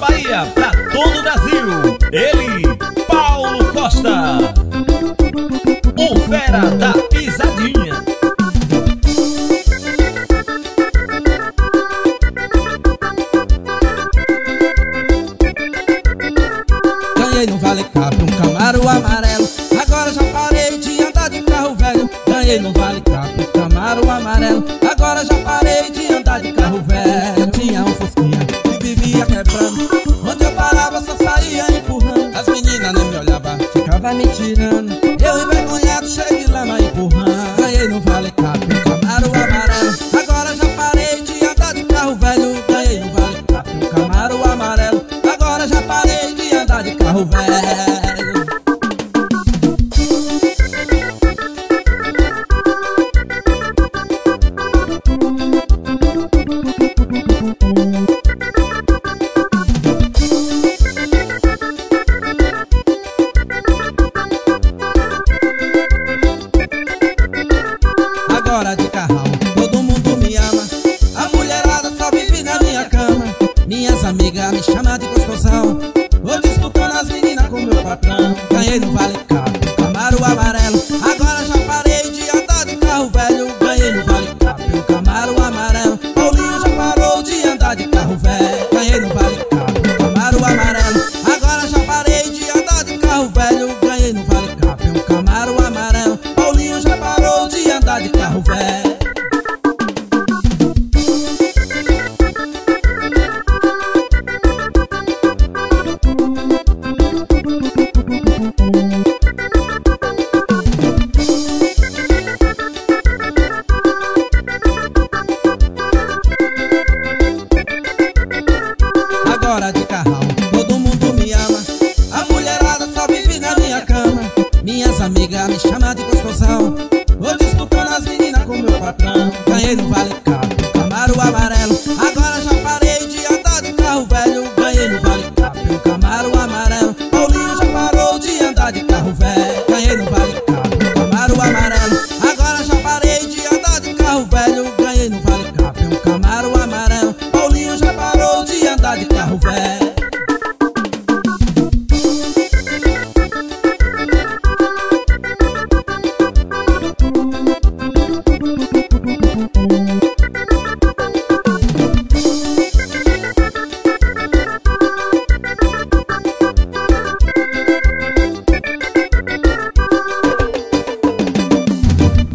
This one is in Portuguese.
Bahia, pra todo o Brasil. Ele, Paulo Costa, o fera da pisadinha. Ganhei no Vale Cap um Camaro amarelo. Agora já parei de andar de carro velho. Ganhei no Vale Cap um Camaro amarelo. Agora já parei de andar de carro velho. Tinha um Fusquinha que vivia quebrando. Onde eu parava só saía empurrando. As meninas nem me olhavam, ficava me tirando. Eu envergonhado, cheio de lama empurrando. Ganhei no Vale Cap um Camaro amarelo. Agora já parei de andar de carro velho. Ganhei no Vale Cap um Camaro amarelo. Agora já parei de andar de carro velho. Agora de carrão, todo mundo me ama. A mulherada só vive na minha cama. Minhas amigas me chamam de gostosão. Vou disputando as meninas com meu patrão. Ganhei no Vale Cap um Camaro amarelo. Agora já parei de andar de carro velho. Ganhei no Vale Cap um Camaro amarelo. Paulinho já parou de andar de carro velho. Ganhei no Vale Cap um Camaro amarelo. Agora já parei de andar de carro velho. Ganhei no Vale Cap um Camaro amarelo. Paulinho já parou de andar de carro velho. Agora de carrão, todo mundo me ama. A mulherada só vive na minha cama. Minhas amigas me chamam de gostosão. Vou disputando as meninas com meu patrão. Ganhei no Vale Cap